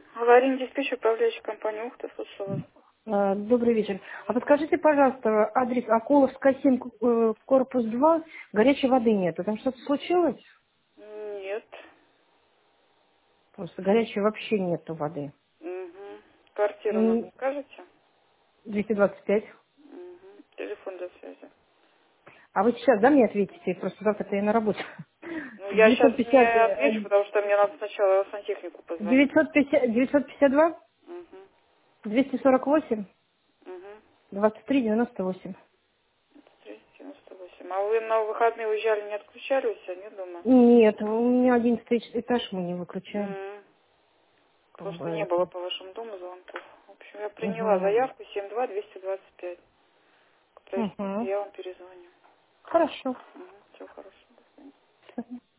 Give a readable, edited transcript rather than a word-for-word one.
Аварийный диспетчер, управляющая компания «Ухта», слушаю вас. Добрый вечер. А подскажите, пожалуйста, адрес Акуловская 7, корпус 2, горячей воды нету. Там что-то случилось? Нет. Просто горячей вообще нету воды. Угу. Квартиру нам М, скажете? 225. Угу. Телефон для связи. А вы сейчас, да, мне ответите? Просто завтра я на работе. Ну, я сейчас не 950, отвечу, потому что мне надо сначала сантехнику позвонить. 952, Угу. 248, Угу. 23, 98. 398. А вы на выходные уезжали, не отключались, а нет дома? Нет, у меня 11 этаж, мы не выключаем. М. Потому что не было Поэтому. по вашему дому звонков. В общем, я приняла Угу. заявку 72225. Подождите, Угу. я вам перезвоню. Хорошо. Угу. Всего хорошего. До свидания.